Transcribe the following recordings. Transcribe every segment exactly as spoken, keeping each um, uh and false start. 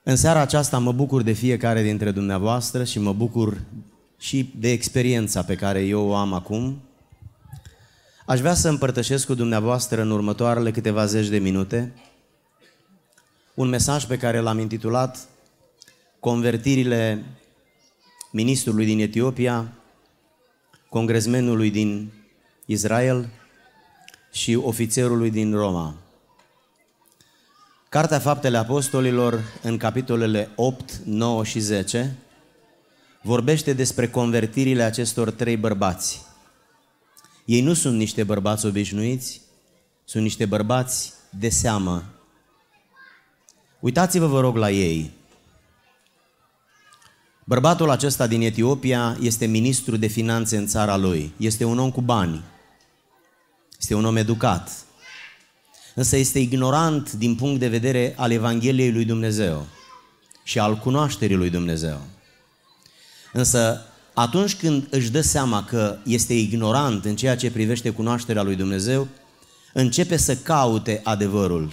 În seara aceasta mă bucur de fiecare dintre dumneavoastră și mă bucur și de experiența pe care eu o am acum. Aș vrea să împărtășesc cu dumneavoastră în următoarele câteva zeci de minute un mesaj pe care l-am intitulat Convertirile ministrului din Etiopia, congresmenului din Israel și ofițerului din Roma. Cartea Faptele Apostolilor, în capitolele opt, nouă și zece, vorbește despre convertirile acestor trei bărbați. Ei nu sunt niște bărbați obișnuiți, sunt niște bărbați de seamă. Uitați-vă, vă rog, la ei. Bărbatul acesta din Etiopia este ministru de finanțe în țara lui. Este un om cu bani. Este un om educat. Însă este ignorant din punct de vedere al Evangheliei lui Dumnezeu și al cunoașterii lui Dumnezeu. Însă atunci când își dă seama că este ignorant în ceea ce privește cunoașterea lui Dumnezeu, începe să caute adevărul.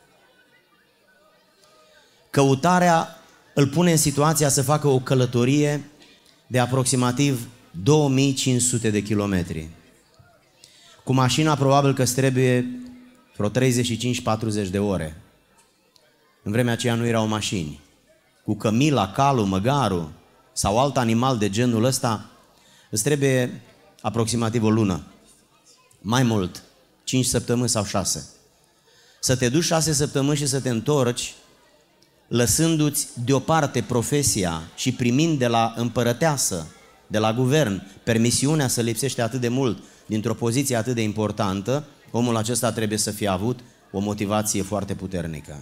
Căutarea îl pune în situația să facă o călătorie de aproximativ două mii cinci sute de kilometri. Cu mașina probabil că îți trebuie vreo treizeci și cinci patruzeci de ore. În vremea aceea nu erau mașini. Cu cămila, calul, măgarul sau alt animal de genul ăsta îți trebuie aproximativ o lună. Mai mult, cinci săptămâni sau șase. Să te duci șase săptămâni și să te întorci, lăsându-ți deoparte profesia și primind de la împărăteasă, de la guvern, permisiunea să lipsești atât de mult dintr-o poziție atât de importantă, omul acesta trebuie să fie avut o motivație foarte puternică.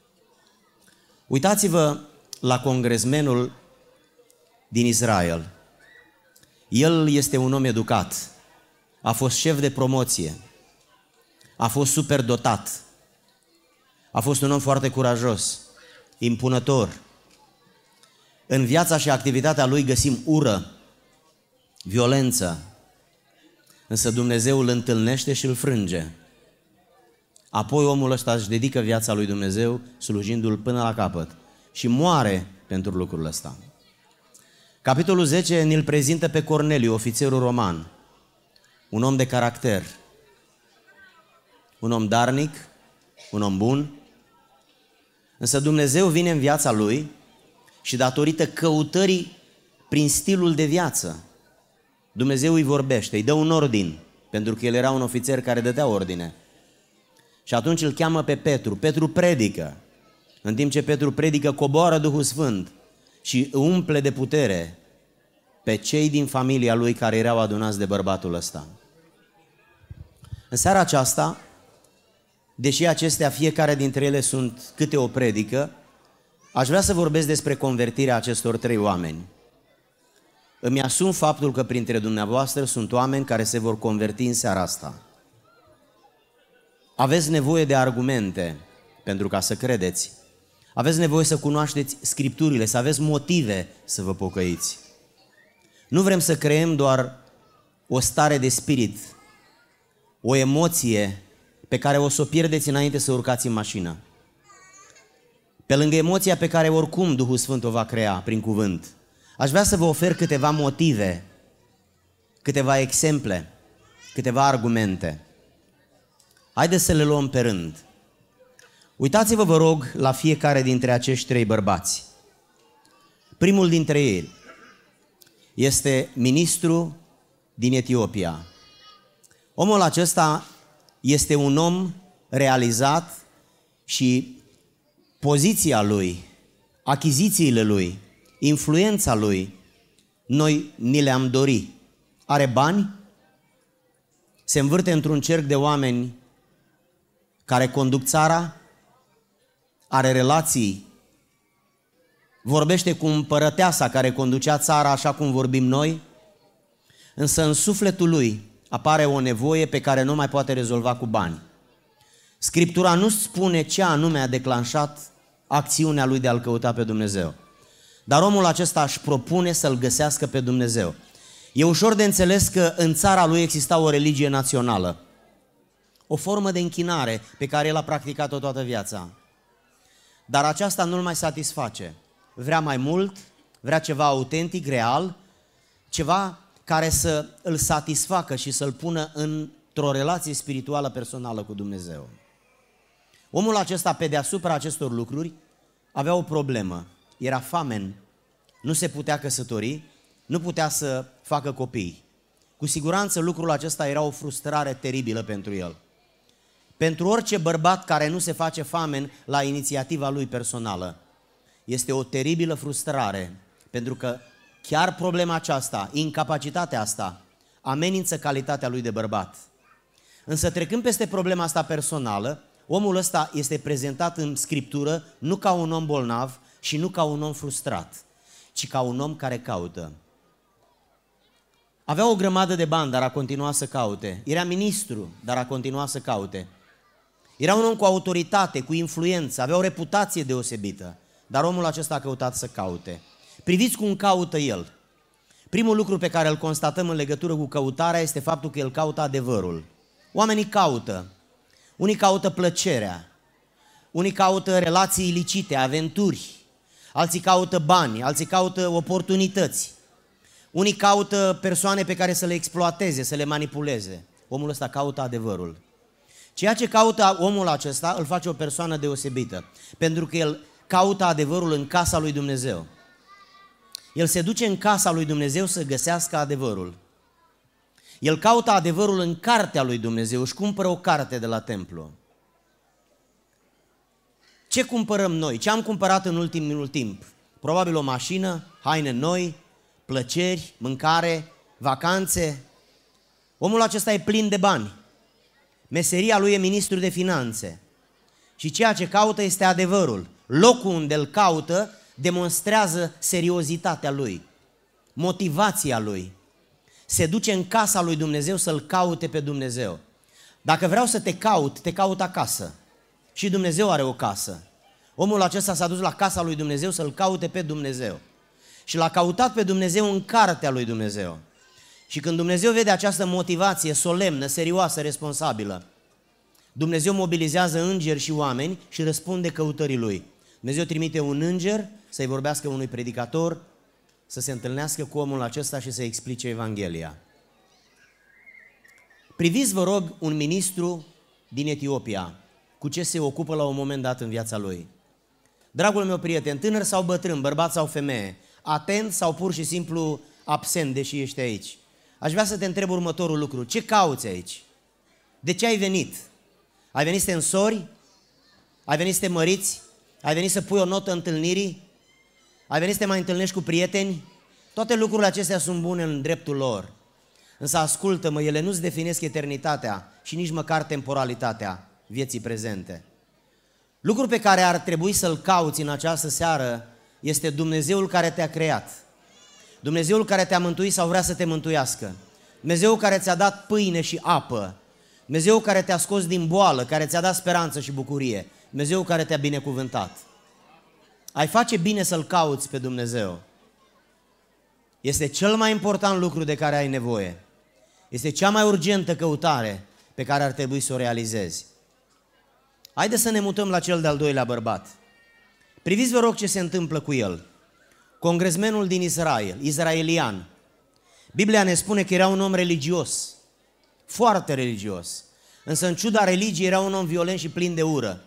Uitați-vă la congresmenul din Israel. El este un om educat, a fost șef de promoție, a fost superdotat, a fost un om foarte curajos, impunător. În viața și activitatea lui găsim ură, violență, însă Dumnezeu îl întâlnește și îl frânge. Apoi omul ăsta își dedică viața lui Dumnezeu, slujindu-l până la capăt și moare pentru lucrul ăsta. Capitolul zece ne-l prezintă pe Corneliu, ofițerul roman, un om de caracter, un om darnic, un om bun, însă Dumnezeu vine în viața lui și datorită căutării prin stilul de viață, Dumnezeu îi vorbește, îi dă un ordin, pentru că el era un ofițer care dădea ordine. Și atunci îl cheamă pe Petru. Petru predică. În timp ce Petru predică, coboară Duhul Sfânt și umple de putere pe cei din familia lui care erau adunați de bărbatul ăsta. În seara aceasta, deși acestea, fiecare dintre ele sunt câte o predică, aș vrea să vorbesc despre convertirea acestor trei oameni. Îmi asum faptul că printre dumneavoastră sunt oameni care se vor converti în seara asta. Aveți nevoie de argumente pentru ca să credeți. Aveți nevoie să cunoașteți Scripturile, să aveți motive să vă pocăiți. Nu vrem să creăm doar o stare de spirit, o emoție pe care o să o pierdeți înainte să urcați în mașină. Pe lângă emoția pe care oricum Duhul Sfânt o va crea prin cuvânt, aș vrea să vă ofer câteva motive, câteva exemple, câteva argumente. Haideți să le luăm pe rând. Uitați-vă, vă rog, la fiecare dintre acești trei bărbați. Primul dintre ei este ministru din Etiopia. Omul acesta este un om realizat și poziția lui, achizițiile lui, influența lui, noi ni le-am dori. Are bani, se învârte într-un cerc de oameni care conduc țara, are relații, vorbește cu împărăteasa care conducea țara așa cum vorbim noi, însă în sufletul lui apare o nevoie pe care nu mai poate rezolva cu bani. Scriptura nu spune ce anume a declanșat acțiunea lui de a-L căuta pe Dumnezeu. Dar omul acesta își propune să-L găsească pe Dumnezeu. E ușor de înțeles că în țara lui exista o religie națională, o formă de închinare pe care el a practicat-o toată viața. dar aceasta nu-l mai satisface. Vrea mai mult, vrea ceva autentic, real, ceva care să îl satisfacă și să-l pună într-o relație spirituală personală cu Dumnezeu. Omul acesta, pe deasupra acestor lucruri, avea o problemă. Era famen, nu se putea căsători, nu putea să facă copii. Cu siguranță lucrul acesta era o frustrare teribilă pentru el. Pentru orice bărbat care nu se face famen la inițiativa lui personală, este o teribilă frustrare, pentru că chiar problema aceasta, incapacitatea asta, amenință calitatea lui de bărbat. Însă trecând peste problema asta personală, omul ăsta este prezentat în Scriptură nu ca un om bolnav și nu ca un om frustrat, ci ca un om care caută. Avea o grămadă de bani, dar a continuat să caute. Era ministru, dar a continuat să caute. Era un om cu autoritate, cu influență, avea o reputație deosebită, dar omul acesta a căutat să caute. Priviți cum caută el. Primul lucru pe care îl constatăm în legătură cu căutarea este faptul că el caută adevărul. Oamenii caută. Unii caută plăcerea, unii caută relații ilicite, aventuri, alții caută bani, alții caută oportunități. Unii caută persoane pe care să le exploateze, să le manipuleze. Omul ăsta caută adevărul. Ceea ce caută omul acesta îl face o persoană deosebită, pentru că el caută adevărul în casa lui Dumnezeu. El se duce în casa lui Dumnezeu să găsească adevărul. El caută adevărul în cartea lui Dumnezeu, își cumpără o carte de la templu. Ce cumpărăm noi? Ce am cumpărat în ultimul timp? Probabil o mașină, haine noi, plăceri, mâncare, vacanțe. Omul acesta e plin de bani. Meseria lui e ministru de finanțe. Și ceea ce caută este adevărul. Locul unde îl caută demonstrează seriozitatea lui, motivația lui. Se duce în casa lui Dumnezeu să-L caute pe Dumnezeu. Dacă vreau să te caut, te caut acasă. Și Dumnezeu are o casă. Omul acesta s-a dus la casa lui Dumnezeu să-L caute pe Dumnezeu. Și l-a cautat pe Dumnezeu în cartea lui Dumnezeu. Și când Dumnezeu vede această motivație solemnă, serioasă, responsabilă, Dumnezeu mobilizează îngeri și oameni și răspunde căutării lui. Dumnezeu trimite un înger să-i vorbească unui predicator, să se întâlnească cu omul acesta și să explice Evanghelia. Priviți, vă rog, un ministru din Etiopia, cu ce se ocupă la un moment dat în viața lui. Dragul meu prieten, tânăr sau bătrân, bărbat sau femeie, atent sau pur și simplu absent, deși ești aici. Aș vrea să te întreb următorul lucru. Ce cauți aici? De ce ai venit? Ai venit să te însori? Ai venit să te măriți? Ai venit să pui o notă întâlnirii? Ai venit să te mai întâlnești cu prieteni? Toate lucrurile acestea sunt bune în dreptul lor. Însă ascultă-mă, ele nu-ți definesc eternitatea și nici măcar temporalitatea vieții prezente. Lucrul pe care ar trebui să-l cauți în această seară este Dumnezeul care te-a creat. Dumnezeul care te-a mântuit sau vrea să te mântuiască. Dumnezeul care ți-a dat pâine și apă. Dumnezeul care te-a scos din boală, care ți-a dat speranță și bucurie. Dumnezeul care te-a binecuvântat. Ai face bine să-L cauți pe Dumnezeu. Este cel mai important lucru de care ai nevoie. Este cea mai urgentă căutare pe care ar trebui să o realizezi. Haideți să ne mutăm la cel de-al doilea bărbat. Priviți, vă rog, ce se întâmplă cu el. Congresmenul din Israel, izraelian. Biblia ne spune că era un om religios, foarte religios. Însă în ciuda religiei era un om violent și plin de ură.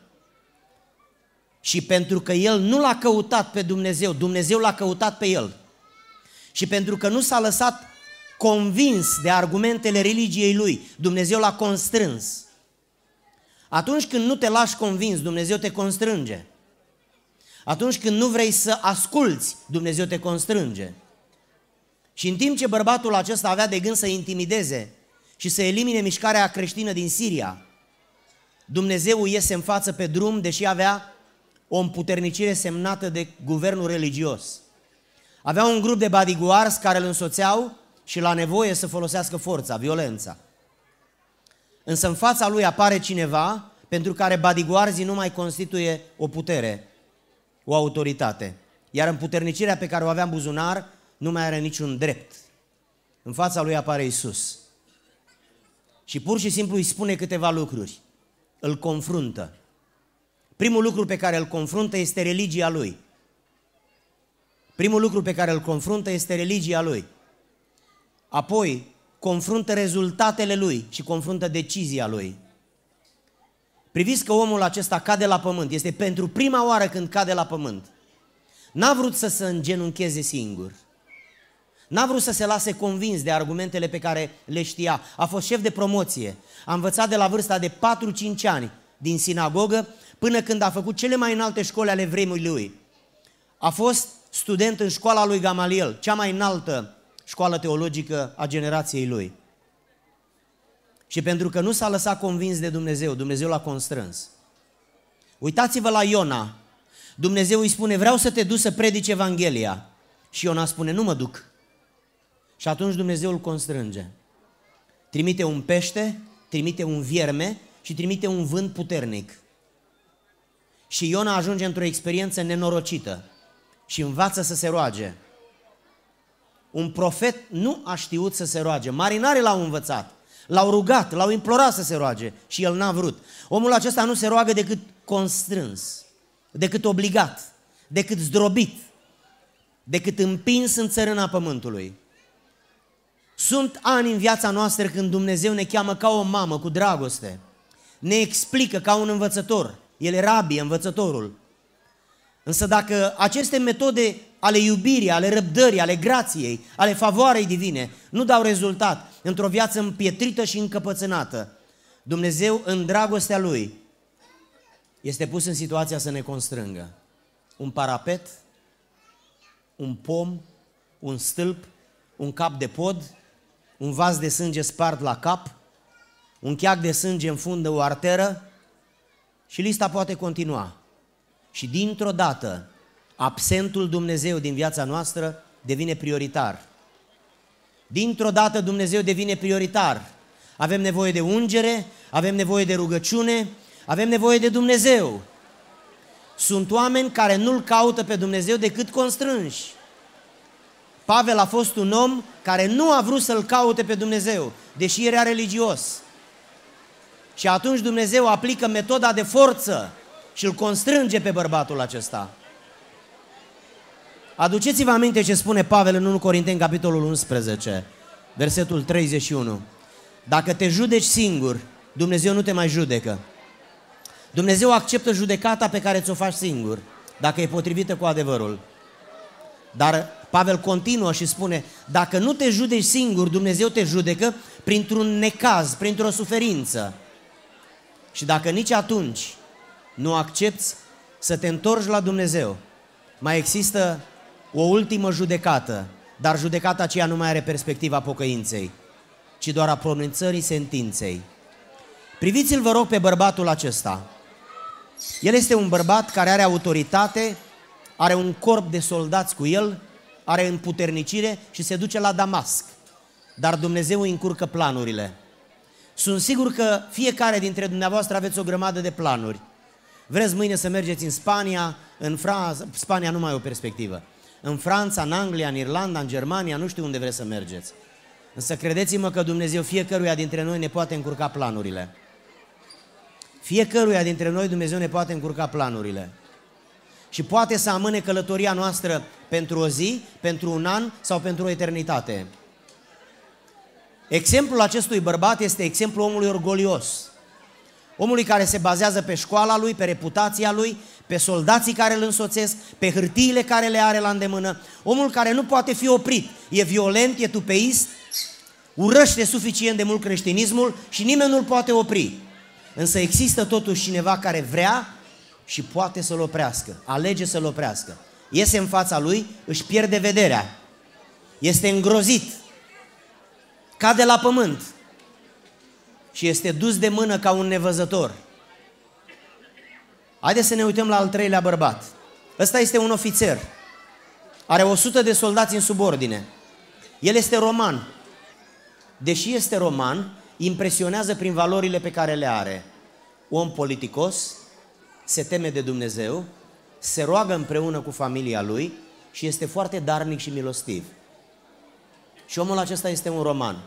Și pentru că el nu l-a căutat pe Dumnezeu, Dumnezeu l-a căutat pe el. Și pentru că nu s-a lăsat convins de argumentele religiei lui, Dumnezeu l-a constrâns. Atunci când nu te lași convins, Dumnezeu te constrânge. Atunci când nu vrei să asculți, Dumnezeu te constrânge. Și în timp ce bărbatul acesta avea de gând să intimideze și să elimine mișcarea creștină din Siria, Dumnezeu iese în față pe drum, deși avea o împuternicire semnată de guvernul religios. Avea un grup de bodyguards care îl însoțeau și la nevoie să folosească forța, violența. Însă în fața lui apare cineva pentru care bodyguards nu mai constituie o putere, o autoritate. Iar împuternicirea pe care o avea în buzunar nu mai are niciun drept. În fața lui apare Iisus. Și pur și simplu îi spune câteva lucruri. Îl confruntă. Primul lucru pe care îl confruntă este religia lui. Primul lucru pe care îl confruntă este religia lui. Apoi confruntă rezultatele lui și confruntă decizia lui. Priviți că omul acesta cade la pământ. Este pentru prima oară când cade la pământ. N-a vrut să se îngenuncheze singur. N-a vrut să se lase convins de argumentele pe care le știa. A fost șef de promoție. A învățat de la vârsta de patru-cinci ani din sinagogă până când a făcut cele mai înalte școli ale vremului lui. A fost student în școala lui Gamaliel, cea mai înaltă școală teologică a generației lui. Și pentru că nu s-a lăsat convins de Dumnezeu, Dumnezeu l-a constrâns. Uitați-vă la Iona. Dumnezeu îi spune, vreau să te duci să predici Evanghelia. Și Iona spune, nu mă duc. Și atunci Dumnezeu îl constrânge. Trimite un pește, trimite un vierme și trimite un vânt puternic. Și Iona ajunge într-o experiență nenorocită și învață să se roage. Un profet nu a știut să se roage. Marinarii l-au învățat, l-au rugat, l-au implorat să se roage și el n-a vrut. Omul acesta nu se roagă decât constrâns, decât obligat, decât zdrobit, decât împins în țărâna pământului. Sunt ani în viața noastră când Dumnezeu ne cheamă ca o mamă cu dragoste, ne explică ca un învățător. El e rabie, învățătorul. Însă dacă aceste metode ale iubirii, ale răbdării, ale grației, ale favoarei divine nu dau rezultat într-o viață împietrită și încăpățânată, Dumnezeu în dragostea Lui este pus în situația să ne constrângă. Un parapet, un pom, un stâlp, un cap de pod, un vas de sânge spart la cap, un cheac de sânge înfundă o arteră și lista poate continua. Și dintr-o dată, absentul Dumnezeu din viața noastră devine prioritar. Dintr-o dată Dumnezeu devine prioritar. Avem nevoie de ungere, avem nevoie de rugăciune, avem nevoie de Dumnezeu. Sunt oameni care nu-L caută pe Dumnezeu decât constrânși. Pavel a fost un om care nu a vrut să-L caute pe Dumnezeu, deși era religios. Și atunci Dumnezeu aplică metoda de forță și îl constrânge pe bărbatul acesta. Aduceți-vă aminte ce spune Pavel în întâi Corinteni, capitolul unsprezece, versetul treizeci și unu. Dacă te judeci singur, Dumnezeu nu te mai judecă. Dumnezeu acceptă judecata pe care ți-o faci singur, dacă e potrivită cu adevărul. Dar Pavel continuă și spune, dacă nu te judeci singur, Dumnezeu te judecă printr-un necaz, printr-o suferință. Și dacă nici atunci nu accepti să te întorci la Dumnezeu, mai există o ultimă judecată, dar judecata aceea nu mai are perspectiva pocăinței, ci doar a pronunțării sentinței. Priviți-l, vă rog, pe bărbatul acesta. El este un bărbat care are autoritate, are un corp de soldați cu el, are împuternicire și se duce la Damasc. Dar Dumnezeu îi încurcă planurile. Sunt sigur că fiecare dintre dumneavoastră aveți o grămadă de planuri. Vreți mâine să mergeți în Spania, în Franța, Spania nu mai e o perspectivă. În Franța, în Anglia, în Irlanda, în Germania, nu știu unde vreți să mergeți. Însă credeți-mă că Dumnezeu fiecăruia dintre noi ne poate încurca planurile. Fiecăruia dintre noi Dumnezeu ne poate încurca planurile. Și poate să amâne călătoria noastră pentru o zi, pentru un an sau pentru o eternitate. Exemplul acestui bărbat este exemplul omului orgolios. Omului care se bazează pe școala lui, pe reputația lui, pe soldații care îl însoțesc, pe hârtiile care le are la îndemână. Omul care nu poate fi oprit. E violent, e tupeist, urăște suficient de mult creștinismul și nimeni nu-l poate opri. Însă există totuși cineva care vrea și poate să-l oprească, alege să-l oprească. Iese în fața lui, își pierde vederea, este îngrozit, cade la pământ și este dus de mână ca un nevăzător. Haideți să ne uităm la al treilea bărbat. Ăsta este un ofițer, are o sută de soldați în subordine. El este roman. Deși este roman, impresionează prin valorile pe care le are. Om politicos, se teme de Dumnezeu, se roagă împreună cu familia lui și este foarte darnic și milostiv. Și omul acesta este un roman.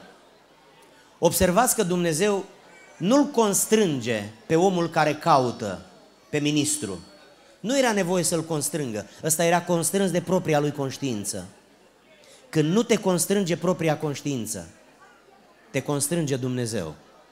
Observați că Dumnezeu nu-l constrânge pe omul care caută, pe ministru. Nu era nevoie să-l constrângă, ăsta era constrâns de propria lui conștiință. Când nu te constrânge propria conștiință, te constrânge Dumnezeu.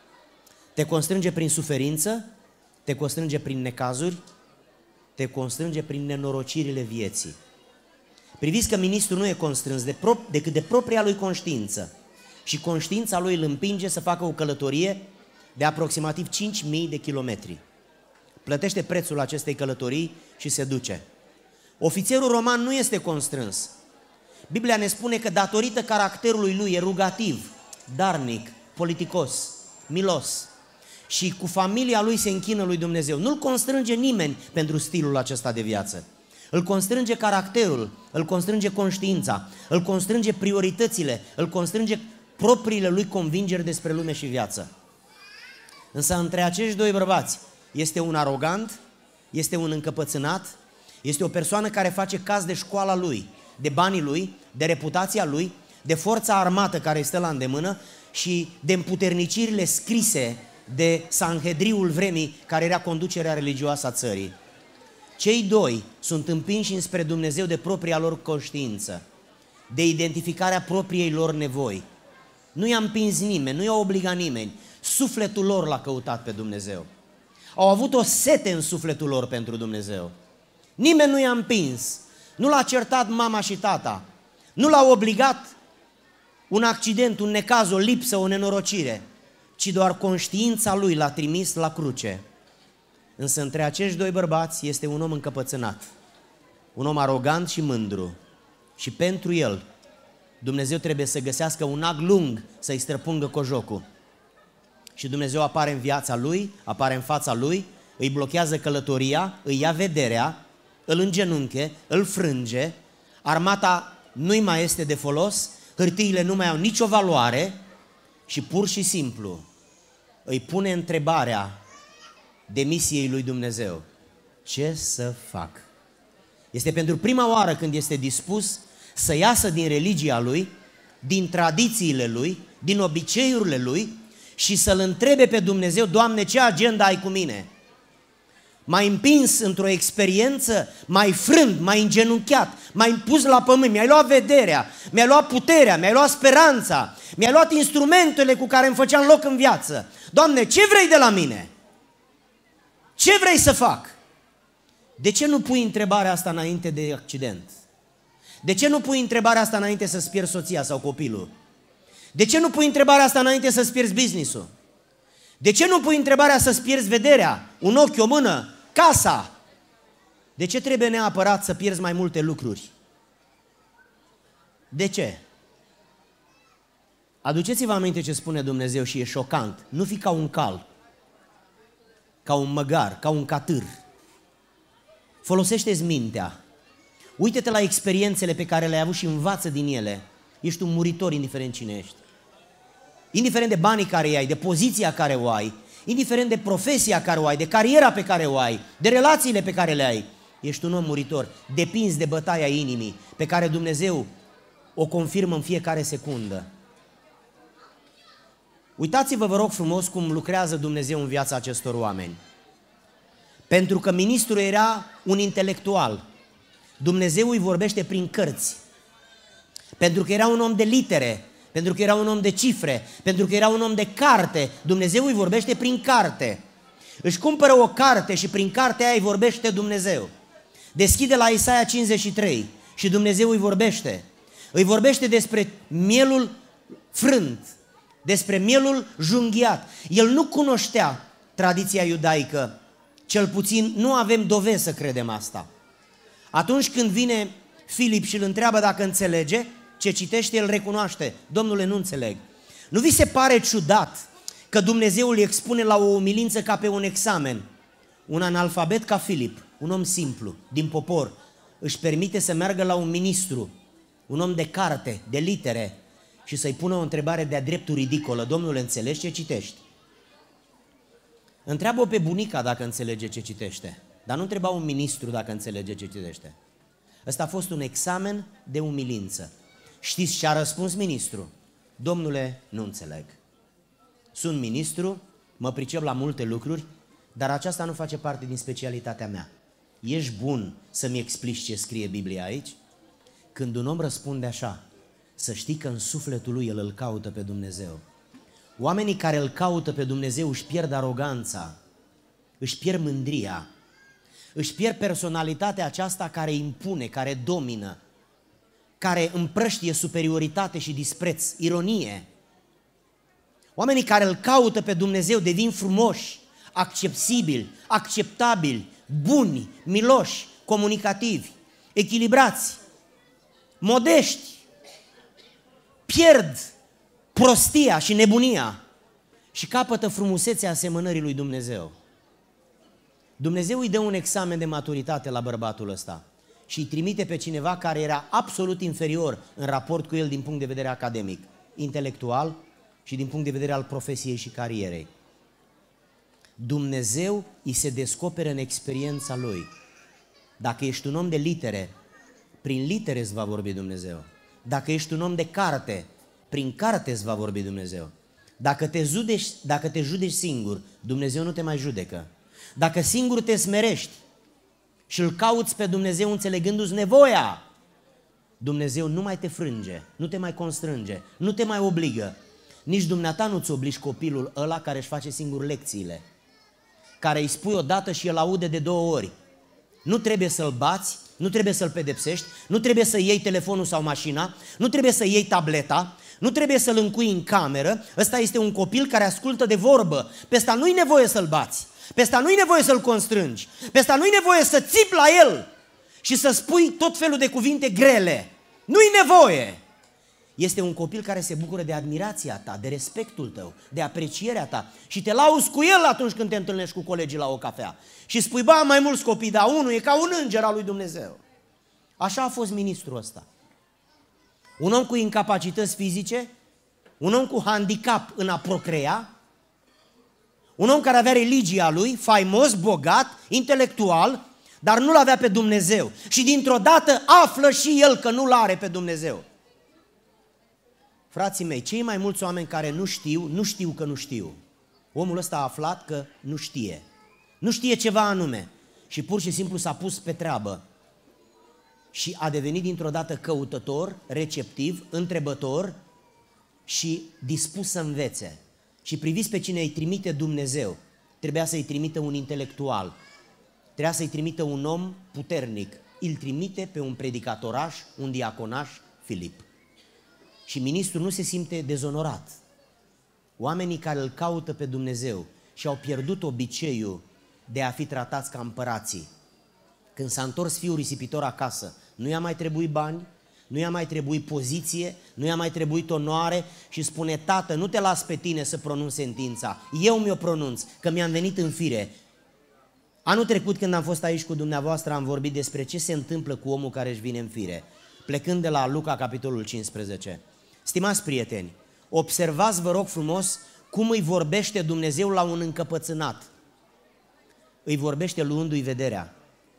Te constrânge prin suferință, te constrânge prin necazuri, te constrânge prin nenorocirile vieții. Priviți că ministrul nu e constrâns de pro- decât de propria lui conștiință și conștiința lui îl împinge să facă o călătorie de aproximativ cinci mii de kilometri. Plătește prețul acestei călătorii și se duce. Ofițerul roman nu este constrâns. Biblia ne spune că datorită caracterului lui e rugativ, darnic, politicos, milos și cu familia lui se închină lui Dumnezeu. Nu-l constrânge nimeni pentru stilul acesta de viață. Îl constrânge caracterul, îl constrânge conștiința, îl constrânge prioritățile, îl constrânge propriile lui convingeri despre lume și viață. Însă între acești doi bărbați este un arogant, este un încăpățânat, este o persoană care face caz de școala lui, de banii lui, de reputația lui, de forța armată care îi stă la îndemână și de împuternicirile scrise de Sanhedriul vremii, care era conducerea religioasă a țării. Cei doi sunt împinși înspre Dumnezeu de propria lor conștiință, de identificarea propriei lor nevoi. Nu i-a împins nimeni, nu i-a obligat nimeni. Sufletul lor l-a căutat pe Dumnezeu. Au avut o sete în sufletul lor pentru Dumnezeu. Nimeni nu i-a împins, nu l-a certat mama și tata, nu l-a obligat un accident, un necaz, o lipsă, o nenorocire, ci doar conștiința lui l-a trimis la cruce. Însă între acești doi bărbați este un om încăpățânat, un om arogant și mândru. Și pentru el Dumnezeu trebuie să găsească un ag lung să-i străpungă cojocul. Și Dumnezeu apare în viața lui, apare în fața lui, îi blochează călătoria, îi ia vederea, îl îngenunche, îl frânge, armata nu-i mai este de folos, hârtiile nu mai au nicio valoare și pur și simplu îi pune întrebarea demisiei lui Dumnezeu. Ce să fac? Este pentru prima oară când este dispus să iasă din religia lui, din tradițiile lui, din obiceiurile lui și să-L întrebe pe Dumnezeu: Doamne, ce agenda ai cu mine? M-ai împins într-o experiență, m-ai frânt, m-ai îngenunchiat, m-ai pus la pământ, mi-ai luat vederea, mi-ai luat puterea, mi-ai luat speranța, mi-ai luat instrumentele cu care îmi făceam loc în viață. Doamne, ce vrei de la mine? Ce vrei să fac? De ce nu pui întrebarea asta înainte de accident? De ce nu pui întrebarea asta înainte să-ți pierzi soția sau copilul? De ce nu pui întrebarea asta înainte să-ți pierzi business-ul? De ce nu pui întrebarea să-ți pierzi vederea, un ochi, o mână, casa? De ce trebuie neapărat să pierzi mai multe lucruri? De ce? Aduceți-vă aminte ce spune Dumnezeu și e șocant. Nu fi ca un cal, ca un măgar, ca un catâr. Folosește-ți mintea. Uite-te la experiențele pe care le-ai avut și învață din ele. Ești un muritor indiferent cine ești. Indiferent de banii care îi ai, de poziția care o ai, indiferent de profesia care o ai, de cariera pe care o ai, de relațiile pe care le ai, ești un om muritor. Depinzi de bătaia inimii pe care Dumnezeu o confirmă în fiecare secundă. Uitați-vă, vă rog frumos, cum lucrează Dumnezeu în viața acestor oameni. Pentru că ministrul era un intelectual, Dumnezeu îi vorbește prin cărți. Pentru că era un om de litere, pentru că era un om de cifre, pentru că era un om de carte, Dumnezeu îi vorbește prin carte. Își cumpără o carte și prin cartea aia îi vorbește Dumnezeu. Deschide la Isaia cincizeci și trei și Dumnezeu îi vorbește. Îi vorbește despre mielul frânt, despre mielul junghiat. El nu cunoștea tradiția iudaică, cel puțin nu avem dovezi să credem asta. Atunci când vine Filip și îl întreabă dacă înțelege, ce citește, el recunoaște: Domnule, nu înțeleg. Nu vi se pare ciudat că Dumnezeu îl expune la o umilință ca pe un examen? Un analfabet ca Filip, un om simplu, din popor, își permite să meargă la un ministru, un om de carte, de litere, și să-i pună o întrebare de-a dreptul ridicolă: Domnule, înțelegi ce citești? Întreabă-o pe bunica dacă înțelege ce citește, dar nu întreba un ministru dacă înțelege ce citește. Ăsta a fost un examen de umilință. Știți ce a răspuns ministru? Domnule, nu înțeleg. Sunt ministru, mă pricep la multe lucruri, dar aceasta nu face parte din specialitatea mea. Ești bun să-mi explici ce scrie Biblia aici? Când un om răspunde așa, să știi că în sufletul lui el îl caută pe Dumnezeu. Oamenii care îl caută pe Dumnezeu își pierd aroganța, își pierd mândria, își pierd personalitatea aceasta care impune, care domină, care împrăștie superioritate și dispreț, ironie. Oamenii care îl caută pe Dumnezeu devin frumoși, accesibili, acceptabili, buni, miloși, comunicativi, echilibrați, modești, pierd prostia și nebunia și capătă frumusețea asemănării lui Dumnezeu. Dumnezeu îi dă un examen de maturitate la bărbatul ăsta și îi trimite pe cineva care era absolut inferior în raport cu el din punct de vedere academic, intelectual și din punct de vedere al profesiei și carierei. Dumnezeu îi se descoperă în experiența lui. Dacă ești un om de litere, prin litere îți va vorbi Dumnezeu. Dacă ești un om de carte, prin carte îți va vorbi Dumnezeu. Dacă te judeci, dacă te judeci singur, Dumnezeu nu te mai judecă. Dacă singur te smerești și îl cauți pe Dumnezeu înțelegându-ți nevoia, Dumnezeu nu mai te frânge, nu te mai constrânge, nu te mai obligă. Nici dumneata nu-ți obligi copilul ăla care își face singur lecțiile, care îi spui odată și el aude de două ori. Nu trebuie să-l bați, nu trebuie să-l pedepsești, nu trebuie să iei telefonul sau mașina, nu trebuie să iei tableta, nu trebuie să-l încui în cameră. Ăsta este un copil care ascultă de vorbă. Pe ăsta nu-i nevoie să-l bați, pe ăsta nu-i nevoie să-l constrângi, pe ăsta nu-i nevoie să țipi la el și să spui tot felul de cuvinte grele. Nu-i nevoie! Este un copil care se bucură de admirația ta, de respectul tău, de aprecierea ta și te lauzi cu el atunci când te întâlnești cu colegii la o cafea. Și spui, ba, mai mulți copii, dar unul e ca un înger al lui Dumnezeu. Așa a fost ministrul ăsta. Un om cu incapacități fizice, un om cu handicap în a procrea, un om care avea religia lui, faimos, bogat, intelectual, dar nu-L avea pe Dumnezeu. Și dintr-o dată află și el că nu-L are pe Dumnezeu. Frații mei, cei mai mulți oameni care nu știu, nu știu că nu știu. Omul ăsta a aflat că nu știe. Nu știe ceva anume și pur și simplu s-a pus pe treabă. Și a devenit dintr-o dată căutător, receptiv, întrebător și dispus să învețe. Și priviți pe cine îi trimite Dumnezeu. Trebuia să-i trimită un intelectual. Trebuia să-i trimită un om puternic. Îl trimite pe un predicatoraș, un diaconaș, Filip. Și ministrul nu se simte dezonorat. Oamenii care îl caută pe Dumnezeu și-au pierdut obiceiul de a fi tratați ca împărații. Când s-a întors fiul risipitor acasă, nu i-a mai trebuit bani, nu i-a mai trebuit poziție, nu i-a mai trebuit onoare și spune, tată, nu te las pe tine să pronunți sentința, eu mi-o pronunț, că mi-am venit în fire. Anul trecut când am fost aici cu dumneavoastră am vorbit despre ce se întâmplă cu omul care își vine în fire, plecând de la Luca, capitolul cincisprezece. Stimați prieteni, observați, vă rog frumos, cum îi vorbește Dumnezeu la un încăpățânat. Îi vorbește luându-i vederea.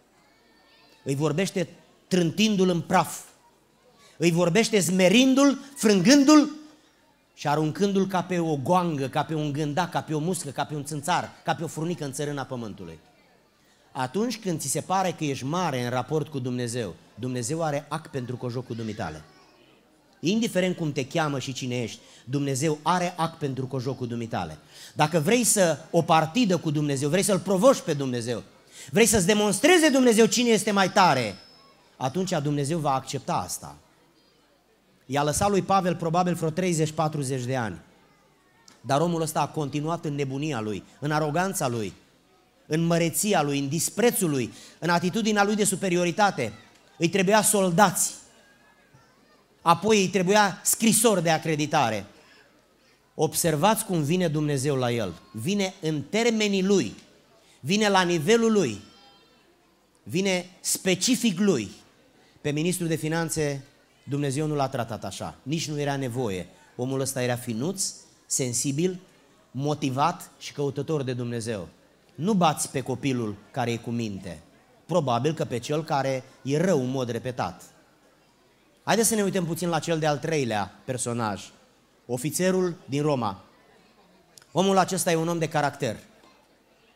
Îi vorbește trântindu-l în praf. Îi vorbește smerindu-l, frângându-l și aruncându-l ca pe o goangă, ca pe un gândac, ca pe o muscă, ca pe un țânțar, ca pe o furnică în țărâna pământului. Atunci când ți se pare că ești mare în raport cu Dumnezeu, Dumnezeu are ac pentru cojocul dumitale. Indiferent cum te cheamă și cine ești, Dumnezeu are ac pentru cojocul dumitale. Dacă vrei să o partidă cu Dumnezeu, vrei să-L provoși pe Dumnezeu, vrei să-ți demonstreze Dumnezeu cine este mai tare, atunci Dumnezeu va accepta asta. I-a lăsat lui Pavel probabil vreo treizeci patruzeci de ani, dar omul ăsta a continuat în nebunia lui, în aroganța lui, în măreția lui, în disprețul lui, în atitudinea lui de superioritate. Îi trebuia soldați, apoi îi trebuia scrisori de acreditare. Observați cum vine Dumnezeu la el. Vine în termenii lui, vine la nivelul lui, vine specific lui. Pe ministrul de finanțe Dumnezeu nu l-a tratat așa, nici nu era nevoie. Omul ăsta era finuț, sensibil, motivat și căutător de Dumnezeu. Nu bați pe copilul care e cu minte, probabil că pe cel care e rău în mod repetat. Haideți să ne uităm puțin la cel de-al treilea personaj, ofițerul din Roma. Omul acesta e un om de caracter.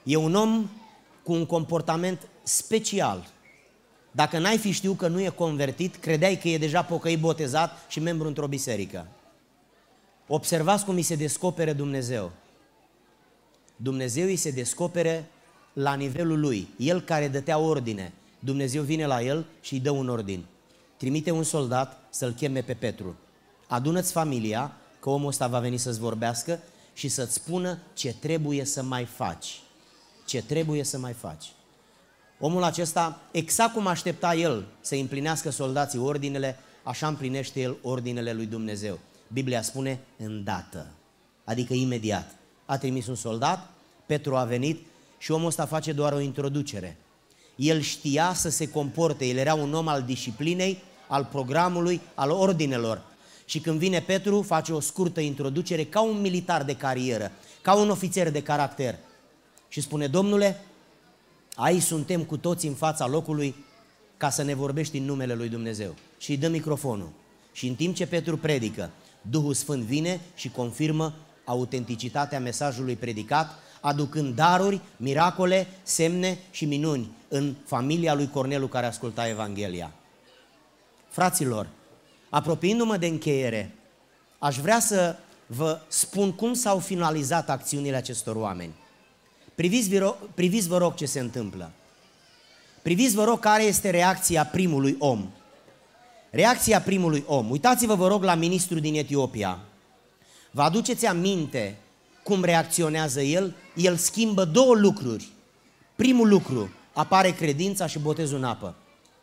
E un om cu un comportament special. Dacă n-ai fi știut că nu e convertit, credeai că e deja pocăit, botezat și membru într-o biserică. Observați cum îi se descopere Dumnezeu. Dumnezeu îi se descopere la nivelul lui. El care dătea ordine. Dumnezeu vine la el și îi dă un ordin. Trimite un soldat să-l cheme pe Petru. Adună-ți familia, că omul ăsta va veni să-ți vorbească și să-ți spună ce trebuie să mai faci. Ce trebuie să mai faci. Omul acesta, exact cum aștepta el să împlinească soldații ordinele, așa împlinește el ordinele lui Dumnezeu. Biblia spune îndată, adică imediat. A trimis un soldat, Petru a venit și omul ăsta face doar o introducere. El știa să se comporte, el era un om al disciplinei, al programului, al ordinelor. Și când vine Petru, face o scurtă introducere ca un militar de carieră, ca un ofițer de caracter. Și spune, Domnule, aici suntem cu toți în fața locului ca să ne vorbești în numele lui Dumnezeu. Și îi dă microfonul. Și în timp ce Petru predică, Duhul Sfânt vine și confirmă autenticitatea mesajului predicat, aducând daruri, miracole, semne și minuni în familia lui Corneliu care asculta Evanghelia. Fraților, apropiindu-mă de încheiere, aș vrea să vă spun cum s-au finalizat acțiunile acestor oameni. Priviți, priviți vă rog ce se întâmplă. Priviți vă rog care este reacția primului om. Reacția primului om. Uitați-vă vă rog la ministrul din Etiopia. Vă aduceți aminte cum reacționează el? El schimbă două lucruri. Primul lucru, apare credința și botezul în apă.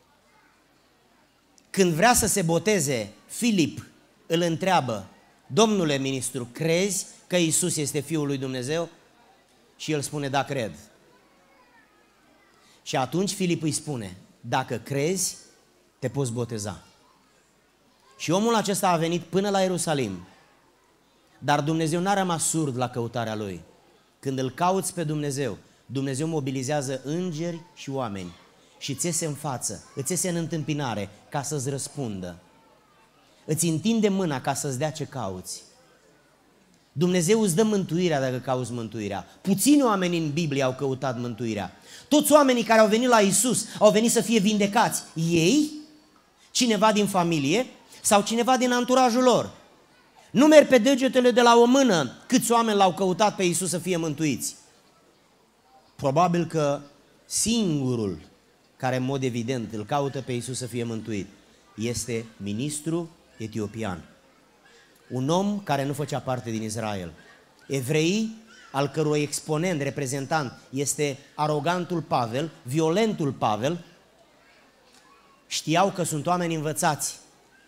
Când vrea să se boteze, Filip îl întreabă, Domnule ministru, crezi că Iisus este Fiul lui Dumnezeu? Și el spune, da, cred. Și atunci Filip îi spune, dacă crezi, te poți boteza. Și omul acesta a venit până la Ierusalim, dar Dumnezeu n-a rămas surd la căutarea lui. Când îl cauți pe Dumnezeu, Dumnezeu mobilizează îngeri și oameni și îți iese în față, îți iese în întâmpinare ca să-ți răspundă. Îți întinde mâna ca să-ți dea ce cauți. Dumnezeu îți dă mântuirea dacă cauți mântuirea. Puțini oameni în Biblie au căutat mântuirea. Toți oamenii care au venit la Iisus au venit să fie vindecați. Ei, cineva din familie sau cineva din anturajul lor. Nu merg pe degetele de la o mână câți oameni l-au căutat pe Iisus să fie mântuiți. Probabil că singurul care în mod evident îl caută pe Iisus să fie mântuit este ministrul etiopian. Un om care nu făcea parte din Israel. Evreii, al cărui exponent, reprezentant, este arogantul Pavel, violentul Pavel, știau că sunt oameni învățați.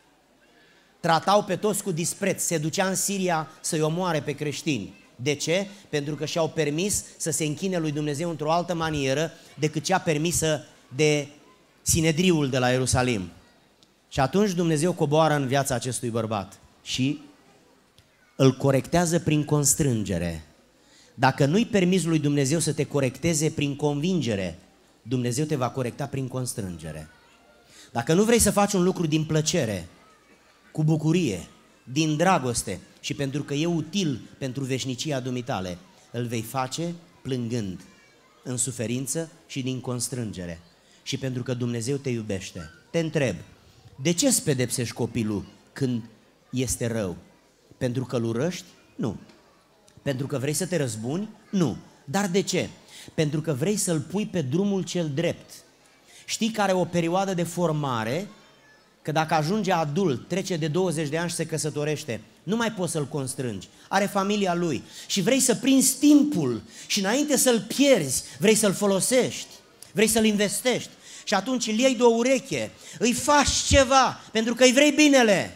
Tratau pe toți cu dispreț, se ducea în Siria să-i omoare pe creștini. De ce? Pentru că și-au permis să se închine lui Dumnezeu într-o altă manieră decât cea permisă de Sinedriul de la Ierusalim. Și atunci Dumnezeu coboară în viața acestui bărbat și îl corectează prin constrângere. Dacă nu-i permis lui Dumnezeu să te corecteze prin convingere, Dumnezeu te va corecta prin constrângere. Dacă nu vrei să faci un lucru din plăcere, cu bucurie, din dragoste și pentru că e util pentru veșnicia dumitale, îl vei face plângând, în suferință și din constrângere. Și pentru că Dumnezeu te iubește. Te întreb, de ce îți pedepsești copilul când este rău? Pentru că îl urăști? Nu. Pentru că vrei să te răzbuni? Nu. Dar de ce? Pentru că vrei să-l pui pe drumul cel drept. Știi că are o perioadă de formare, că dacă ajunge adult, trece de douăzeci de ani și se căsătorește, nu mai poți să-l constrângi. Are familia lui și vrei să prinzi timpul și înainte să-l pierzi, vrei să-l folosești, vrei să-l investești. Și atunci îl iei de o ureche, îi faci ceva, pentru că îi vrei binele.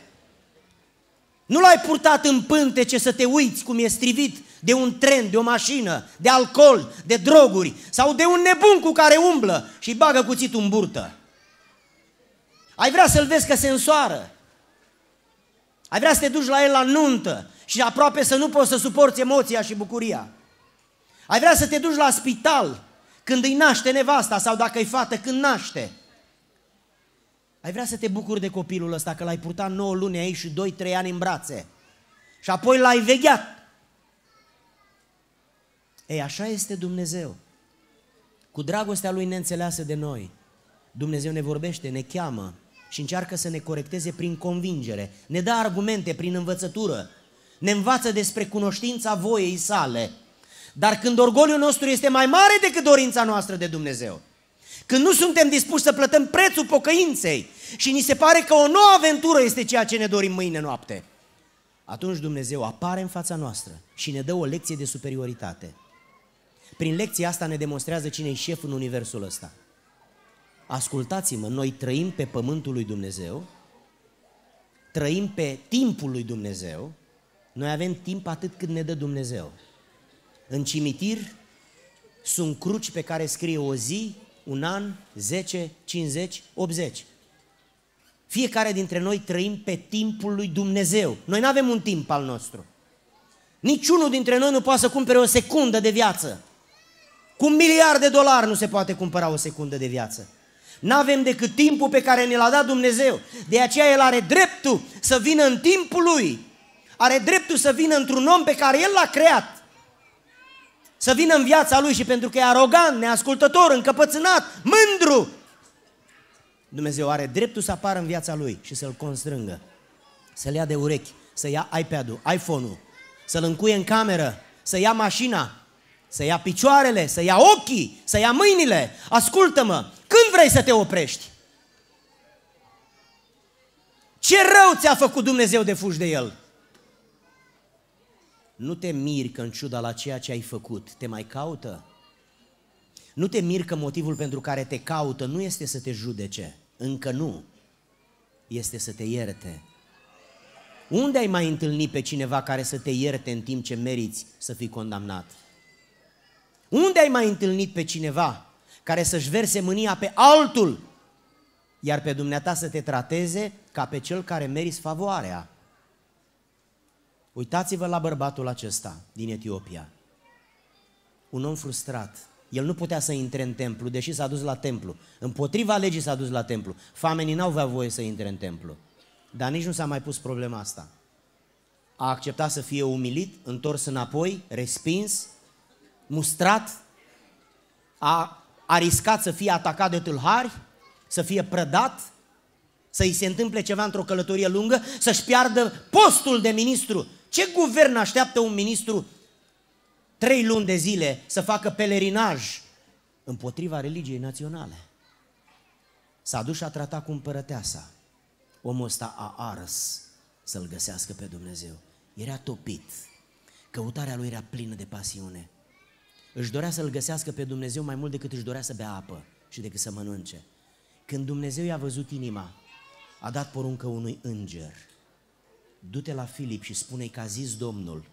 Nu l-ai purtat în pântece să te uiți cum e strivit de un tren, de o mașină, de alcool, de droguri sau de un nebun cu care umblă și îi bagă cuțitul în burtă. Ai vrea să-l vezi că se însoară. Ai vrea să te duci la el la nuntă și aproape să nu poți să suporți emoția și bucuria. Ai vrea să te duci la spital când îi naște nevasta sau dacă e fată când naște. Ai vrea să te bucuri de copilul ăsta că l-ai purtat nouă luni aici și doi trei ani în brațe și apoi l-ai vegheat. Ei, așa este Dumnezeu. cu dragostea Lui neînțeleasă de noi, Dumnezeu ne vorbește, ne cheamă și încearcă să ne corecteze prin convingere, ne dă argumente prin învățătură, ne învață despre cunoștința voiei sale. Dar când orgoliul nostru este mai mare decât dorința noastră de Dumnezeu, când nu suntem dispuși să plătăm prețul pocăinței și ni se pare că o nouă aventură este ceea ce ne dorim mâine noapte, atunci Dumnezeu apare în fața noastră și ne dă o lecție de superioritate. Prin lecția asta ne demonstrează cine e șef în universul ăsta. Ascultați-mă, noi trăim pe pământul lui Dumnezeu, trăim pe timpul lui Dumnezeu, noi avem timp atât cât ne dă Dumnezeu. În cimitir sunt cruci pe care scrie o zi, un an, zece, cincizeci, optzeci. Fiecare dintre noi trăim pe timpul lui Dumnezeu. Noi nu avem un timp al nostru. Niciunul dintre noi nu poate să cumpere o secundă de viață. Cu un miliard de dolari nu se poate cumpăra o secundă de viață. N-avem decât timpul pe care ne l-a dat Dumnezeu. De aceea El are dreptul să vină în timpul Lui. Are dreptul să vină într-un om pe care El l-a creat. Să vină în viața Lui și pentru că e arogant, neascultător, încăpățânat, mândru, Dumnezeu are dreptul să apară în viața Lui și să-L constrângă, să-L ia de urechi, să ia iPad-ul, iPhone-ul, să-L încuie în cameră, să ia mașina, să ia picioarele, să ia ochii, să ia mâinile. Ascultă-mă, când vrei să te oprești? Ce rău ți-a făcut Dumnezeu de fugi de El? Nu te miri că în ciuda la ceea ce ai făcut te mai caută. Nu te miri că motivul pentru care te caută nu este să te judece, încă nu, este să te ierte. Unde ai mai întâlnit pe cineva care să te ierte în timp ce meriți să fii condamnat? Unde ai mai întâlnit pe cineva care să-și verse mânia pe altul, iar pe dumneata să te trateze ca pe cel care meriți favoarea? Uitați-vă la bărbatul acesta din Etiopia, un om frustrat. El nu putea să intre în templu, deși s-a dus la templu. Împotriva legii s-a dus la templu. Famenii n-au avea voie să intre în templu. Dar nici nu s-a mai pus problema asta. A acceptat să fie umilit, întors înapoi, respins, mustrat, a, a riscat să fie atacat de tâlhari, să fie prădat, să-i se întâmple ceva într-o călătorie lungă, să-și piardă postul de ministru. Ce guvern așteaptă un ministru trei luni de zile să facă pelerinaj împotriva religiei naționale? S-a dus și a tratat cu împărăteasa. Omul ăsta a ars să-L găsească pe Dumnezeu. Era topit. Căutarea lui era plină de pasiune. Își dorea să-L găsească pe Dumnezeu mai mult decât își dorea să bea apă și decât să mănânce. Când Dumnezeu i-a văzut inima, a dat poruncă unui înger: du-te la Filip și spune-i că a zis Domnul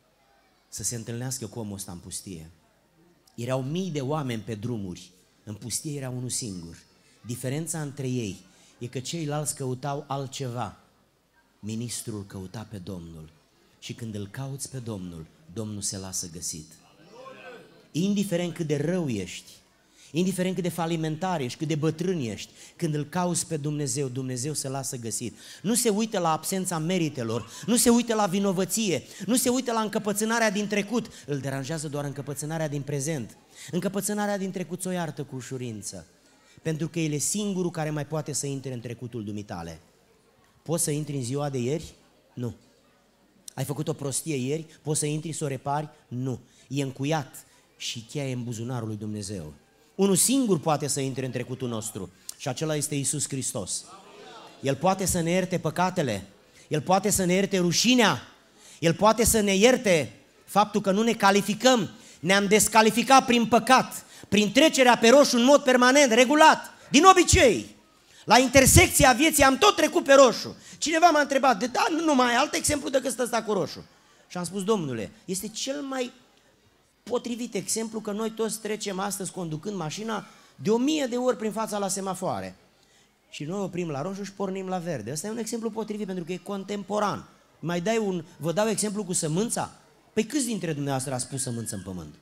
să se întâlnească cu omul ăsta în pustie. Erau mii de oameni pe drumuri, în pustie era unul singur. Diferența între ei e că ceilalți căutau altceva. Ministrul căuta pe Domnul. Și când îl cauți pe Domnul, Domnul se lasă găsit. Indiferent cât de rău ești, indiferent cât de falimentar ești, cât de bătrân ești, când îl cauți pe Dumnezeu, Dumnezeu se lasă găsit. Nu se uită la absența meritelor, nu se uită la vinovăție, nu se uită la încăpățânarea din trecut, îl deranjează doar încăpățânarea din prezent. Încăpățânarea din trecut o iartă cu ușurință, pentru că El e singurul care mai poate să intre în trecutul dumitale. Poți să intri în ziua de ieri? Nu. Ai făcut o prostie ieri? Poți să intri să o repari? Nu. E încuiat și cheia e în buzunarul lui Dumnezeu. Unul singur poate să intre în trecutul nostru și acela este Iisus Hristos. El poate să ne ierte păcatele, El poate să ne ierte rușinea, El poate să ne ierte faptul că nu ne calificăm, ne-am descalificat prin păcat, prin trecerea pe roșu în mod permanent, regulat, din obicei. La intersecția vieții am tot trecut pe roșu. Cineva m-a întrebat, de da, nu mai ai alt exemplu decât ăsta cu roșu. Și am spus, Domnule, este cel mai potrivit exemplu că noi toți trecem astăzi conducând mașina de o mie de ori prin fața la semafoare. Și noi oprim la roșu și pornim la verde. Ăsta e un exemplu potrivit pentru că e contemporan. Mai dai un, vă dau exemplu cu sămânța? Păi câți dintre dumneavoastră ați pus sămânță în pământ?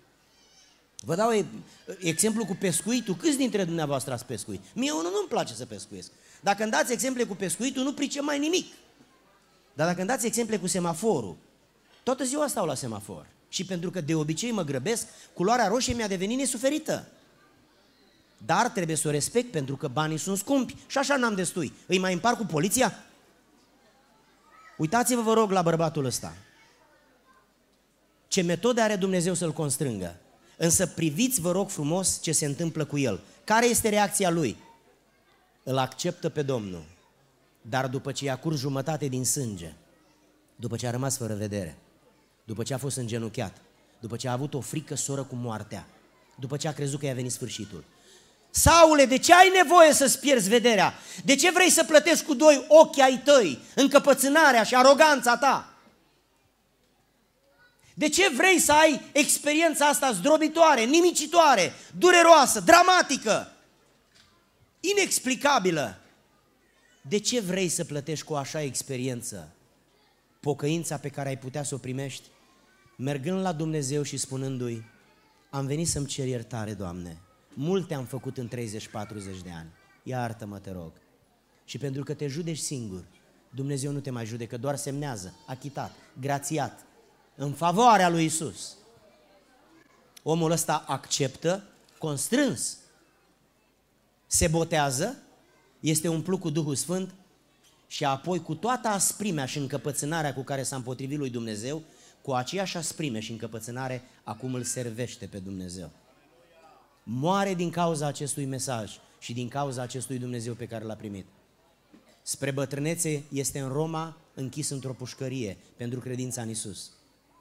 Vă dau exemplu cu pescuitul. Câți dintre dumneavoastră ați pescuit? Mie unul nu-mi place să pescuiesc. Dacă îmi dați exemple cu pescuitul, nu pricep mai nimic. Dar dacă îmi dați exemple cu semaforul, toată ziua stau la semafor. Și pentru că de obicei mă grăbesc, culoarea roșie mi-a devenit nesuferită. dar trebuie să o respect pentru că banii sunt scumpi și așa n-am destui. Îi mai împar cu poliția? Uitați-vă, vă rog, la bărbatul ăsta. Ce metode are Dumnezeu să-l constrângă. Însă priviți, vă rog frumos, ce se întâmplă cu el. Care este reacția lui? Îl acceptă pe Domnul, dar după ce i-a curs jumătate din sânge, după ce a rămas fără vedere, după ce a fost îngenunchiat, după ce a avut o frică soră cu moartea, după ce a crezut că i-a venit sfârșitul. Saule, de ce ai nevoie să-ți pierzi vederea? De ce vrei să plătești cu doi ochi ai tăi încăpățânarea și aroganța ta? De ce vrei să ai experiența asta zdrobitoare, nimicitoare, dureroasă, dramatică, inexplicabilă? De ce vrei să plătești cu așa experiență pocăința pe care ai putea să o primești mergând la Dumnezeu și spunându-i: am venit să-mi cer iertare, Doamne, multe am făcut în treizeci patruzeci de ani, iartă-mă, te rog. Și pentru că te judeci singur, Dumnezeu nu te mai judecă, doar semnează, achitat, grațiat, în favoarea lui Isus. Omul ăsta acceptă, constrâns, se botează, este umplut cu Duhul Sfânt și apoi cu toată asprimea și încăpățânarea cu care s-a împotrivit lui Dumnezeu, cu aceeași asprime și încăpățânare, acum îl servește pe Dumnezeu. Moare din cauza acestui mesaj și din cauza acestui Dumnezeu pe care l-a primit. Spre bătrânețe este în Roma închis într-o pușcărie pentru credința în Isus.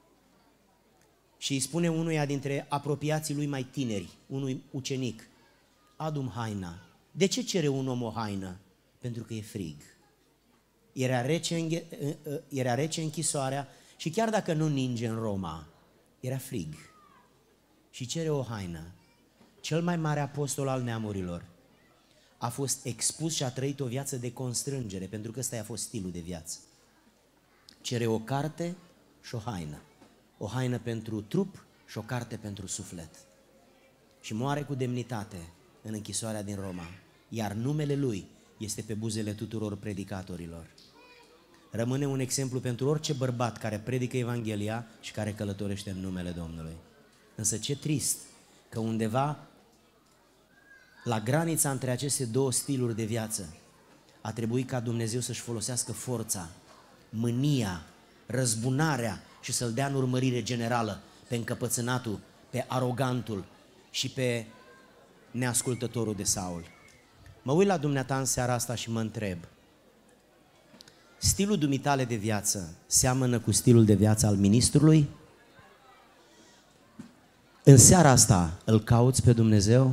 Și îi spune unuia dintre apropiații lui mai tineri, unui ucenic: adu-mi haina. De ce cere un om o haină? Pentru că e frig. Era rece, era rece închisoarea și chiar dacă nu ninge în Roma, era frig. Și cere o haină. Cel mai mare apostol al neamurilor a fost expus și a trăit o viață de constrângere, pentru că ăsta i-a fost stilul de viață. Cere o carte și o haină. O haină pentru trup și o carte pentru suflet. Și moare cu demnitate în închisoarea din Roma, iar numele lui este pe buzele tuturor predicatorilor. Rămâne un exemplu pentru orice bărbat care predică Evanghelia și care călătorește în numele Domnului. Însă ce trist că undeva la granița între aceste două stiluri de viață a trebuit ca Dumnezeu să-și folosească forța, mânia, răzbunarea și să-l dea în urmărire generală pe încăpățânatul, pe arogantul și pe neascultătorul de Saul. Mă uit la dumneata în seara asta și mă întreb: stilul dumitale de viață seamănă cu stilul de viață al ministrului? În seara asta îl cauți pe Dumnezeu?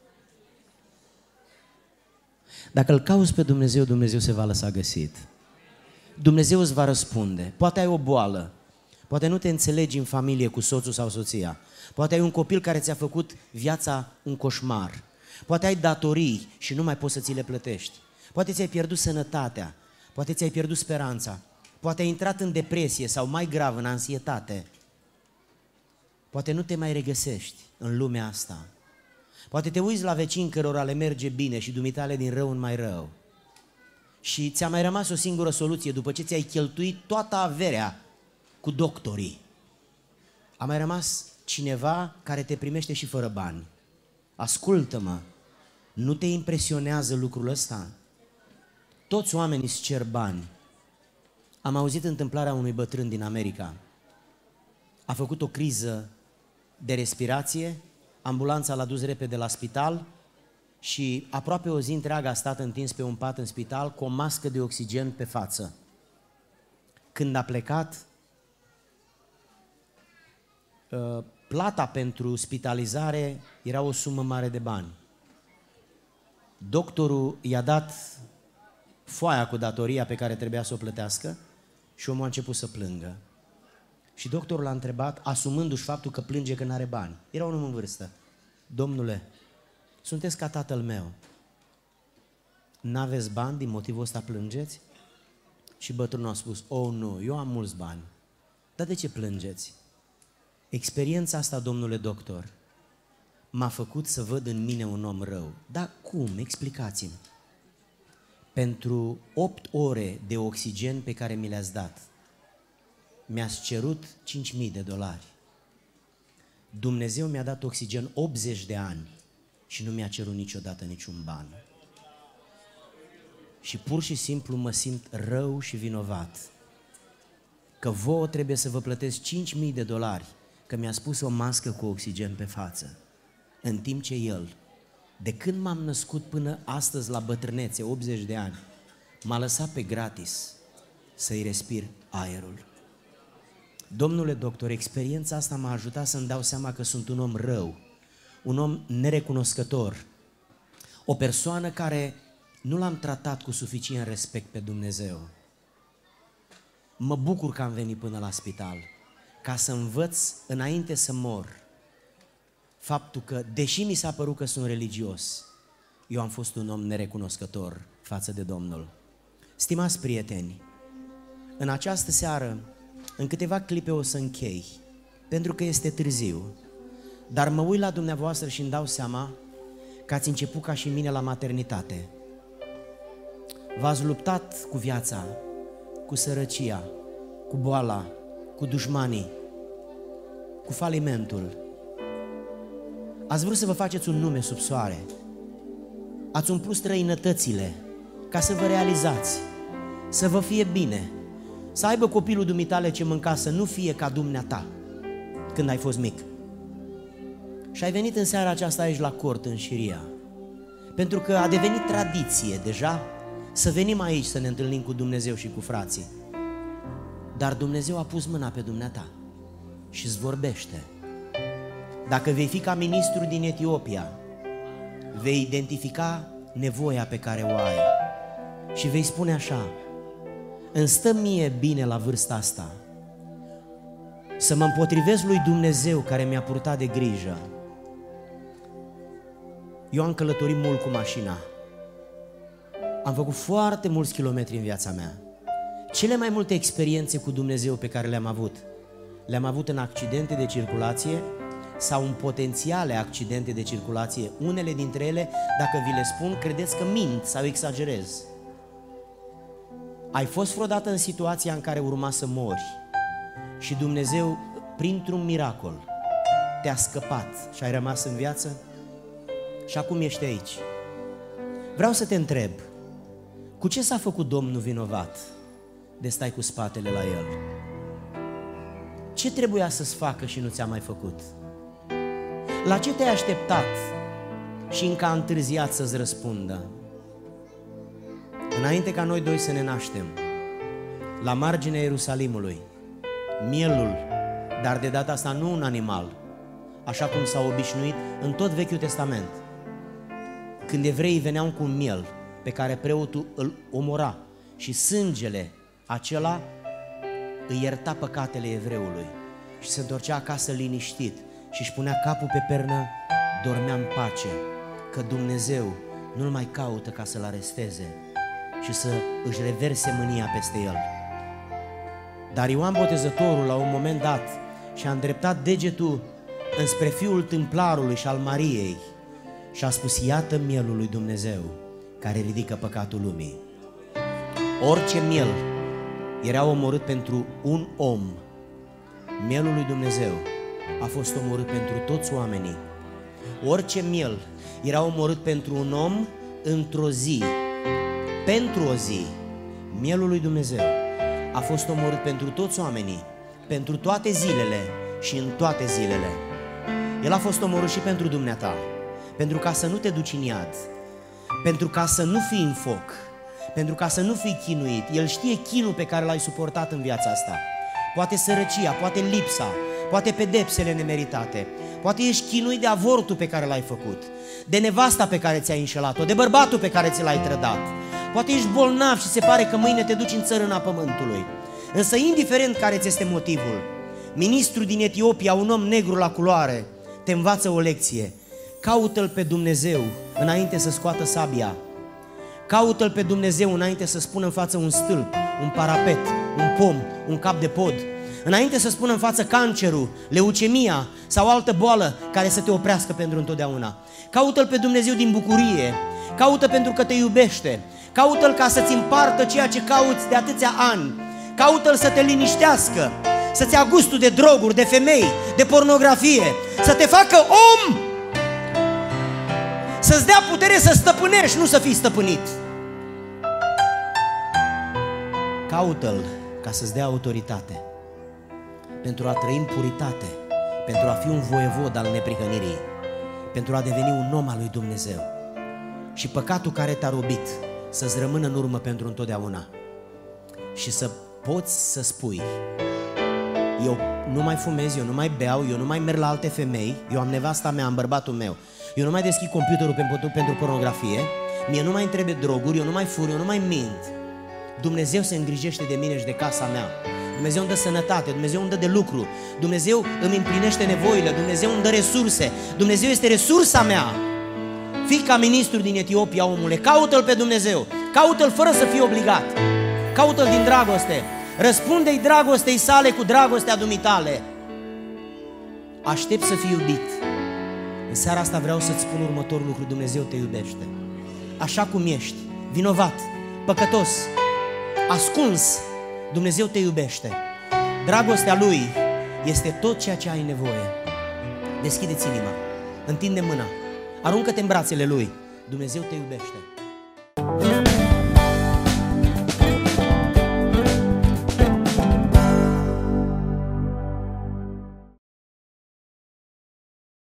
Dacă îl cauți pe Dumnezeu, Dumnezeu se va lăsa găsit. Dumnezeu îți va răspunde. Poate ai o boală, poate nu te înțelegi în familie cu soțul sau soția, poate ai un copil care ți-a făcut viața un coșmar, poate ai datorii și nu mai poți să ți le plătești, poate ți-ai pierdut sănătatea, poate ți-ai pierdut speranța, poate ai intrat în depresie sau mai grav în ansietate, poate nu te mai regăsești în lumea asta, poate te uiți la vecini cărora le merge bine și dumitale din rău în mai rău. Și ți-a mai rămas o singură soluție după ce ți-ai cheltuit toată averea cu doctorii. A mai rămas cineva care te primește și fără bani. Ascultă-mă, nu te impresionează lucrul ăsta? Toți oamenii îți cer bani. Am auzit întâmplarea unui bătrân din America. A făcut o criză de respirație, ambulanța l-a dus repede la spital și aproape o zi întreagă a stat întins pe un pat în spital cu o mască de oxigen pe față. Când a plecat, plata pentru spitalizare era o sumă mare de bani. Doctorul i-a dat foaia cu datoria pe care trebuia să o plătească și omul a început să plângă. Și doctorul l-a întrebat, asumându-și faptul că plânge că n-are bani. Era un om în vârstă. Domnule, sunteți ca tatăl meu. N-aveți bani, din motivul ăsta plângeți? Și bătrânul a spus, oh, nu, eu am mulți bani. Dar de ce plângeți? Experiența asta, domnule doctor, m-a făcut să văd în mine un om rău. Dar cum? Explicați-mi. Pentru opt ore de oxigen pe care mi le-ați dat, mi-ați cerut cinci mii de dolari. Dumnezeu mi-a dat oxigen optzeci de ani și nu mi-a cerut niciodată niciun ban. Și pur și simplu mă simt rău și vinovat că vouă trebuie să vă plătesc cinci mii de dolari că mi-a spus o mască cu oxigen pe față, în timp ce el, de când m-am născut până astăzi la bătrânețe, optzeci de ani, m-a lăsat pe gratis să-i respir aerul. Domnule doctor, experiența asta m-a ajutat să-mi dau seama că sunt un om rău, un om nerecunoscător, o persoană care nu l-am tratat cu suficient respect pe Dumnezeu. Mă bucur că am venit până la spital, ca să învăț înainte să mor faptul că, deși mi s-a părut că sunt religios, eu am fost un om nerecunoscător față de Domnul. Stimați prieteni, în această seară, în câteva clipe o să închei, pentru că este târziu, dar mă uit la dumneavoastră și îmi dau seama că ați început ca și mine la maternitate. V-ați luptat cu viața, cu sărăcia, cu boala, cu dușmanii, cu falimentul. Ați vrut să vă faceți un nume sub soare. Ați umplut străinătățile ca să vă realizați, să vă fie bine, să aibă copilul dumitale ce mânca, să nu fie ca dumneata când ai fost mic. Și ai venit în seara aceasta aici la cort, în Șiria, pentru că a devenit tradiție deja să venim aici să ne întâlnim cu Dumnezeu și cu frații. Dar Dumnezeu a pus mâna pe dumneata și îți vorbește. Dacă vei fi ca ministru din Etiopia, vei identifica nevoia pe care o ai și vei spune așa: îmi stă mie bine la vârsta asta să mă împotrivesc lui Dumnezeu care mi-a purtat de grijă. Eu am călătorit mult cu mașina, am făcut foarte mulți kilometri în viața mea. Cele mai multe experiențe cu Dumnezeu pe care le-am avut, le-am avut în accidente de circulație sau în potențiale accidente de circulație. Unele dintre ele, dacă vi le spun, credeți că mint sau exagerez. Ai fost vreodată în situația în care urma să mori și Dumnezeu, printr-un miracol, te-a scăpat și ai rămas în viață? Și acum ești aici. Vreau să te întreb, cu ce s-a făcut Domnul vinovat de stai cu spatele la El? Ce trebuia să-ți facă și nu ți-a mai făcut? La ce te-ai așteptat și încă a întârziat să-ți răspundă? Înainte ca noi doi să ne naștem, la marginea Ierusalimului, mielul, dar de data asta nu un animal, așa cum s-a obișnuit în tot Vechiul Testament. Când evreii veneau cu un miel pe care preotul îl omora și sângele acela îi ierta păcatele evreului și se întorcea acasă liniștit și își punea capul pe pernă, dormea în pace, că Dumnezeu nu-l mai caută ca să-l aresteze și să își reverse mânia peste el. Dar Ioan Botezătorul, la un moment dat, și-a îndreptat degetul înspre fiul tâmplarului și al Mariei și a spus: iată mielul lui Dumnezeu care ridică păcatul lumii. Orice miel era omorât pentru un om, mielul lui Dumnezeu a fost omorât pentru toți oamenii. Orice miel era omorât pentru un om într-o zi, pentru o zi. Mielul lui Dumnezeu a fost omorât pentru toți oamenii, pentru toate zilele și în toate zilele. El a fost omorât și pentru dumneata, pentru ca să nu te duci în iad, pentru ca să nu fii în foc, pentru ca să nu fii chinuit. El știe chinul pe care l-ai suportat în viața asta. Poate sărăcia, poate lipsa, poate pedepsele nemeritate, poate ești chinuit de avortul pe care l-ai făcut, de nevasta pe care ți-ai înșelat-o, de bărbatul pe care ți l-ai trădat. Poate ești bolnav și se pare că mâine te duci în țărâna pământului. Însă, indiferent care ți este motivul, ministrul din Etiopia, un om negru la culoare, te învață o lecție. Caută-L pe Dumnezeu înainte să scoată sabia. Caută-L pe Dumnezeu înainte să spună în față un stâlp, un parapet, un pom, un cap de pod. Înainte să spună în față cancerul, leucemia sau altă boală care să te oprească pentru întotdeauna. Caută-L pe Dumnezeu din bucurie. Caută pentru că te iubește. Caută-L ca să-ți împartă ceea ce cauți de atâția ani. Caută-L să te liniștească, să-ți ia gustul de droguri, de femei, de pornografie, să te facă om. să-ți dea putere să stăpânești, nu să fii stăpânit. Caută-L ca să-ți dea autoritate pentru a trăi în puritate, pentru a fi un voievod al neprihănirii, pentru a deveni un om al lui Dumnezeu. Și păcatul care te-a robit să-ți rămână în urmă pentru întotdeauna. Și să poți să spui: eu nu mai fumez, eu nu mai beau, eu nu mai merg la alte femei, eu am nevasta mea, am bărbatul meu, eu nu mai deschid computerul pentru, pentru pornografie, mie nu mai îmi trebuie droguri, eu nu mai fur, eu nu mai mint. Dumnezeu se îngrijește de mine și de casa mea. Dumnezeu îmi dă sănătate, Dumnezeu îmi dă de lucru, Dumnezeu îmi împlinește nevoile, Dumnezeu îmi dă resurse, Dumnezeu este resursa mea. Fii ca ministru din Etiopia, omule, caută-L pe Dumnezeu, caută-L fără să fii obligat, caută-L din dragoste, răspunde-i dragostei sale cu dragostea dumitale. Aștept să fii iubit. În seara asta vreau să-ți spun următorul lucru: Dumnezeu te iubește așa cum ești, vinovat, păcătos, ascuns. Dumnezeu te iubește. Dragostea Lui este tot ceea ce ai nevoie. Deschide-ți inima, întinde mâna, aruncă-te în brațele Lui. Dumnezeu te iubește.